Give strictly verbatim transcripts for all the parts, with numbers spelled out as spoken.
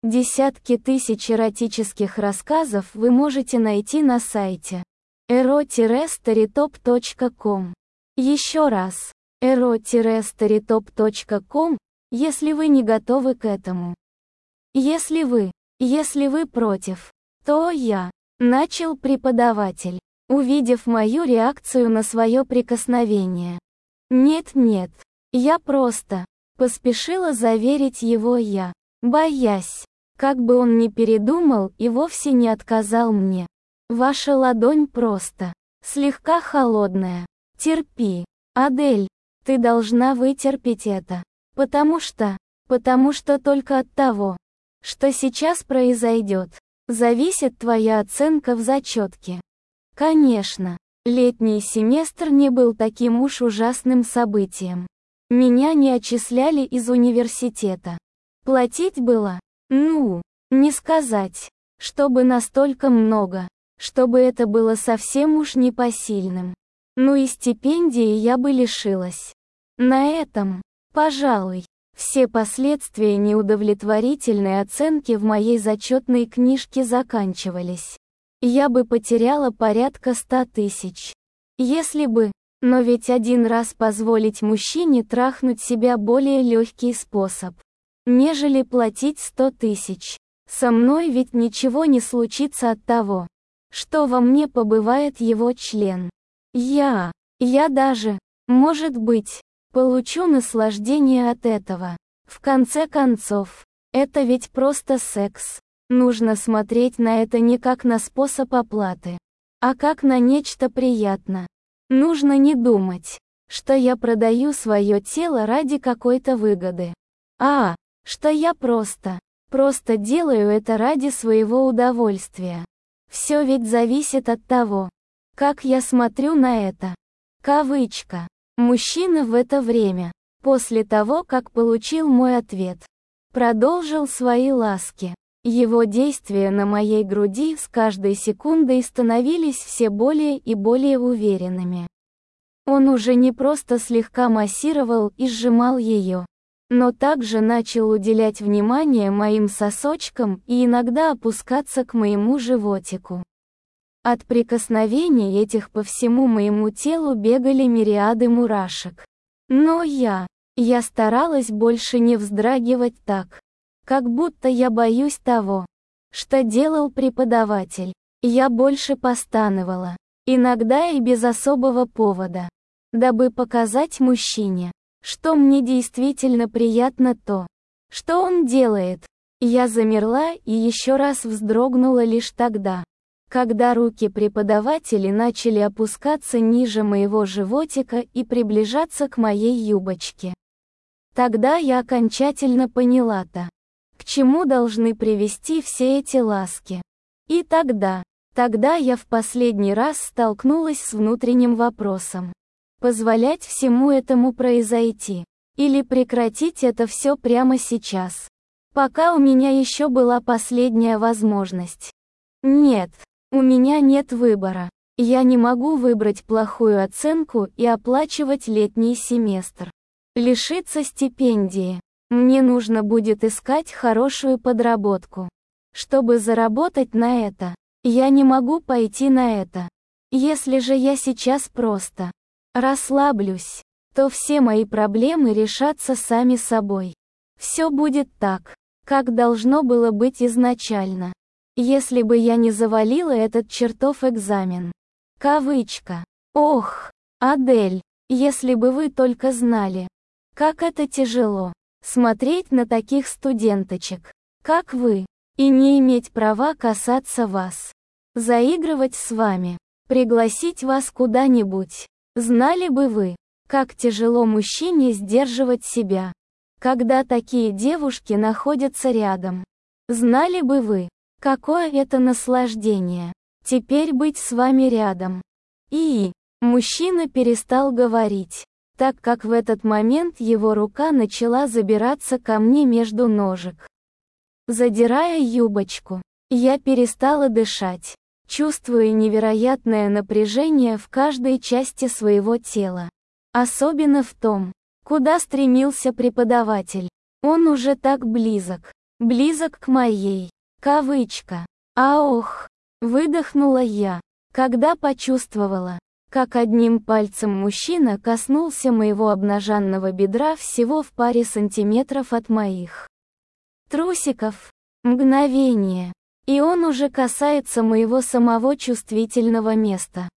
Десятки тысяч эротических рассказов вы можете найти на сайте эро старитоп точка ком. Еще раз, эро старитоп точка ком, если вы не готовы к этому. Если вы, если вы против, то я, начал преподаватель, увидев мою реакцию на свое прикосновение. Нет-нет, я просто, поспешила заверить его я, боясь, как бы он ни передумал и вовсе не отказал мне. Ваша ладонь просто, слегка холодная. Терпи, Адель, ты должна вытерпеть это. Потому что, потому что только от того, что сейчас произойдет, зависит твоя оценка в зачетке. Конечно, летний семестр не был таким уж ужасным событием. Меня не отчисляли из университета. Платить было, ну, не сказать, чтобы настолько много, чтобы это было совсем уж непосильным. Ну и стипендии я бы лишилась. На этом, пожалуй, все последствия неудовлетворительной оценки в моей зачетной книжке заканчивались. Я бы потеряла порядка ста тысяч. Если бы, но ведь один раз позволить мужчине трахнуть себя более легкий способ, нежели платить сто тысяч. Со мной ведь ничего не случится от того, что во мне побывает его член. Я, я даже, может быть, получу наслаждение от этого. В конце концов, это ведь просто секс. Нужно смотреть на это не как на способ оплаты, а как на нечто приятное. Нужно не думать, что я продаю свое тело ради какой-то выгоды. А, что я просто, просто делаю это ради своего удовольствия. Все ведь зависит от того, как я смотрю на это. Кавычка. Мужчина в это время, после того, как получил мой ответ, продолжил свои ласки. Его действия на моей груди с каждой секундой становились все более и более уверенными. Он уже не просто слегка массировал и сжимал ее, но также начал уделять внимание моим сосочкам и иногда опускаться к моему животику. От прикосновений этих по всему моему телу бегали мириады мурашек. Но я, я старалась больше не вздрагивать так, как будто я боюсь того, что делал преподаватель. Я больше постановала, иногда и без особого повода, дабы показать мужчине, что мне действительно приятно то, что он делает. Я замерла и еще раз вздрогнула лишь тогда, когда руки преподавателя начали опускаться ниже моего животика и приближаться к моей юбочке. Тогда я окончательно поняла-то, к чему должны привести все эти ласки. И тогда, тогда я в последний раз столкнулась с внутренним вопросом. Позволять всему этому произойти, или прекратить это все прямо сейчас, пока у меня еще была последняя возможность. Нет, у меня нет выбора. Я не могу выбрать плохую оценку и оплачивать летний семестр. Лишиться стипендии. Мне нужно будет искать хорошую подработку. Чтобы заработать на это, я не могу пойти на это. Если же я сейчас просто расслаблюсь, то все мои проблемы решатся сами собой. Все будет так, как должно было быть изначально. Если бы я не завалила этот чертов экзамен. Кавычка. Ох, Адель, если бы вы только знали, как это тяжело. Смотреть на таких студенточек, как вы, и не иметь права касаться вас. Заигрывать с вами, пригласить вас куда-нибудь. Знали бы вы, как тяжело мужчине сдерживать себя, когда такие девушки находятся рядом. Знали бы вы, какое это наслаждение, теперь быть с вами рядом. И, мужчина перестал говорить, так как в этот момент его рука начала забираться ко мне между ножек. Задирая юбочку, я перестала дышать, чувствуя невероятное напряжение в каждой части своего тела. Особенно в том, куда стремился преподаватель. Он уже так близок. близок к моей. Кавычка. А ох, выдохнула я, когда почувствовала, как одним пальцем мужчина коснулся моего обнаженного бедра всего в паре сантиметров от моих трусиков. Мгновение, и он уже касается моего самого чувствительного места.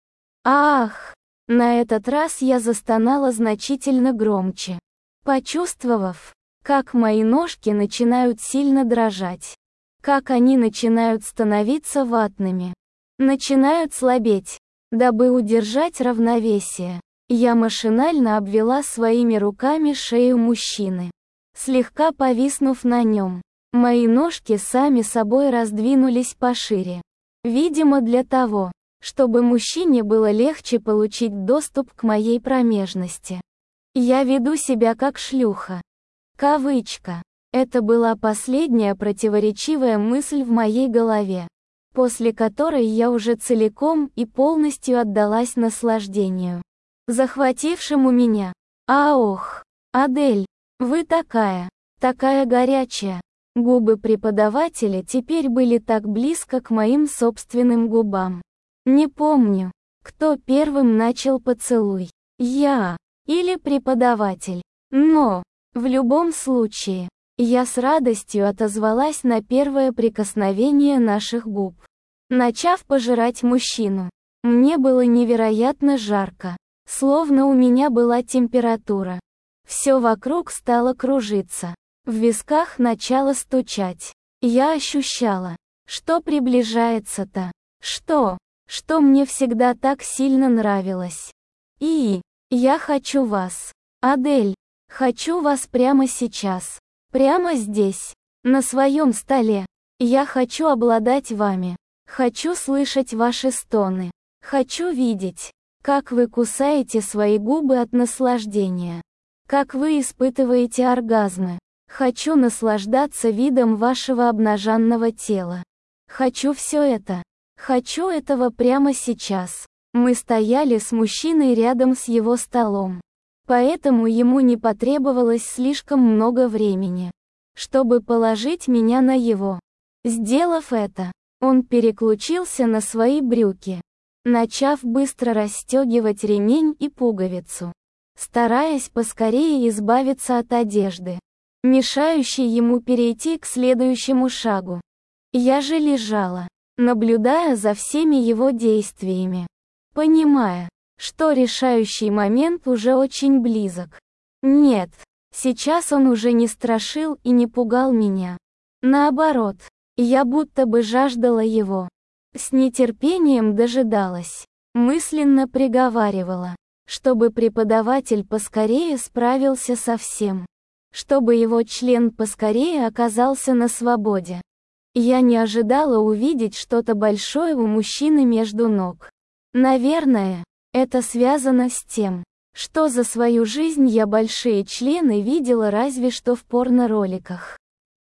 Ах! На этот раз я застонала значительно громче, почувствовав, как мои ножки начинают сильно дрожать, как они начинают становиться ватными, начинают слабеть. Дабы удержать равновесие, я машинально обвела своими руками шею мужчины, слегка повиснув на нем. Мои ножки сами собой раздвинулись пошире, видимо для того, чтобы мужчине было легче получить доступ к моей промежности. Я веду себя как шлюха. Кавычка. Это была последняя противоречивая мысль в моей голове, после которой я уже целиком и полностью отдалась наслаждению, захватившему меня. А ох, Адель, вы такая, такая горячая. Губы преподавателя теперь были так близко к моим собственным губам. Не помню, кто первым начал поцелуй, я или преподаватель. Но, в любом случае, я с радостью отозвалась на первое прикосновение наших губ, начав пожирать мужчину. Мне было невероятно жарко, словно у меня была температура. Все вокруг стало кружиться, в висках начало стучать. Я ощущала, что приближается-то, что, что мне всегда так сильно нравилось. И, я хочу вас, Адель, хочу вас прямо сейчас, прямо здесь, на своем столе. Я хочу обладать вами, хочу слышать ваши стоны, хочу видеть, как вы кусаете свои губы от наслаждения, как вы испытываете оргазмы. Хочу наслаждаться видом вашего обнаженного тела. Хочу все это. Хочу этого прямо сейчас. Мы стояли с мужчиной рядом с его столом, поэтому ему не потребовалось слишком много времени, чтобы положить меня на его. Сделав это, он переключился на свои брюки, начав быстро расстегивать ремень и пуговицу, стараясь поскорее избавиться от одежды, мешающей ему перейти к следующему шагу. Я же лежала, наблюдая за всеми его действиями, понимая, что решающий момент уже очень близок. Нет, сейчас он уже не страшил и не пугал меня. Наоборот, я будто бы жаждала его. С нетерпением дожидалась, мысленно приговаривала, чтобы преподаватель поскорее справился со всем, чтобы его член поскорее оказался на свободе. Я не ожидала увидеть что-то большое у мужчины между ног. Наверное, это связано с тем, что за свою жизнь я большие члены видела разве что в порно-роликах.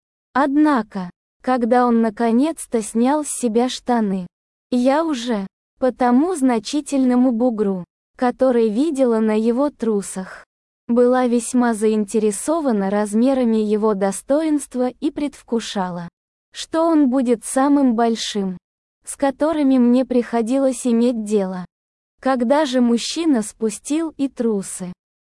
Однако, когда он наконец-то снял с себя штаны, я уже, по тому значительному бугру, который видела на его трусах, была весьма заинтересована размерами его достоинства и предвкушала, что он будет самым большим, с которыми мне приходилось иметь дело. Когда же мужчина спустил и трусы,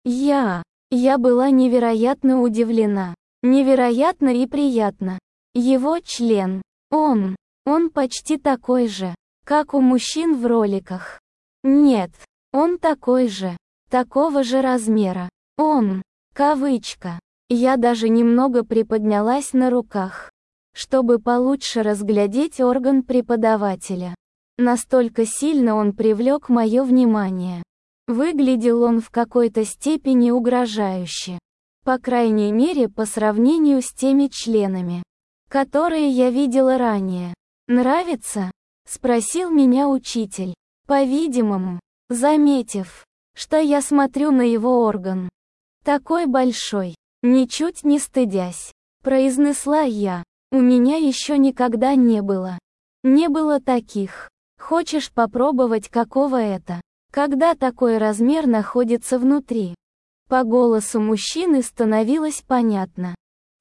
я, я была невероятно удивлена, невероятно и приятно. Его член, он, он почти такой же, как у мужчин в роликах. Нет, он такой же, такого же размера. Он, кавычка. Я даже немного приподнялась на руках, чтобы получше разглядеть орган преподавателя. Настолько сильно он привлек мое внимание. Выглядел он в какой-то степени угрожающе. По крайней мере по сравнению с теми членами, которые я видела ранее. «Нравится?» — спросил меня учитель, по-видимому, заметив, что я смотрю на его орган. Такой большой, ничуть не стыдясь, произнесла я. У меня еще никогда не было. Не было таких. Хочешь попробовать, какого это? Когда такой размер находится внутри? По голосу мужчины становилось понятно,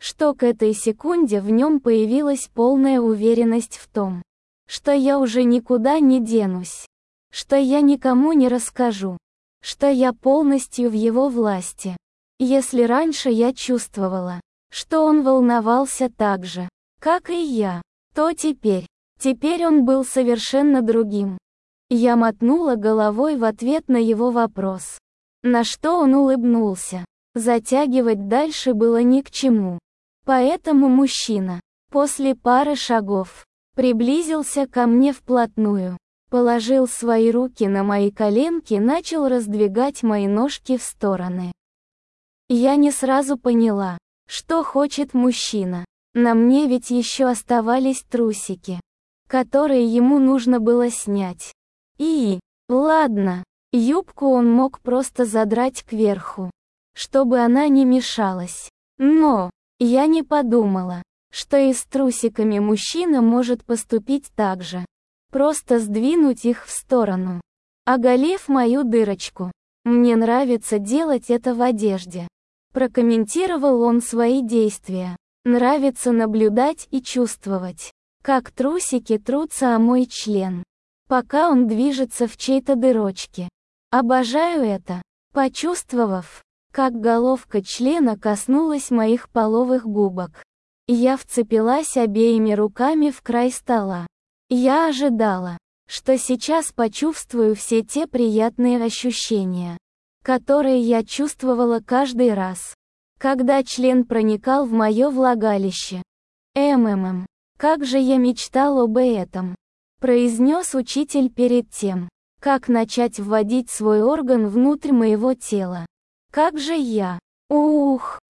что к этой секунде в нем появилась полная уверенность в том, что я уже никуда не денусь, что я никому не расскажу, что я полностью в его власти. Если раньше я чувствовала, что он волновался так же, как и я, то теперь, теперь он был совершенно другим. Я мотнула головой в ответ на его вопрос, на что он улыбнулся. Затягивать дальше было ни к чему. Поэтому мужчина, после пары шагов, приблизился ко мне вплотную, положил свои руки на мои коленки и начал раздвигать мои ножки в стороны. Я не сразу поняла, что хочет мужчина. На мне ведь еще оставались трусики, которые ему нужно было снять. И, ладно, юбку он мог просто задрать кверху, чтобы она не мешалась. Но я не подумала, что и с трусиками мужчина может поступить так же. Просто сдвинуть их в сторону, оголив мою дырочку. Мне нравится делать это в одежде. Прокомментировал он свои действия. Нравится наблюдать и чувствовать, как трусики трутся о мой член, пока он движется в чьей-то дырочке. Обожаю это. Почувствовав, как головка члена коснулась моих половых губок, я вцепилась обеими руками в край стола. Я ожидала, что сейчас почувствую все те приятные ощущения, которые я чувствовала каждый раз, когда член проникал в мое влагалище. «Ммм, как же я мечтал об этом», произнес учитель перед тем, как начать вводить свой орган внутрь моего тела. Как же я, ух,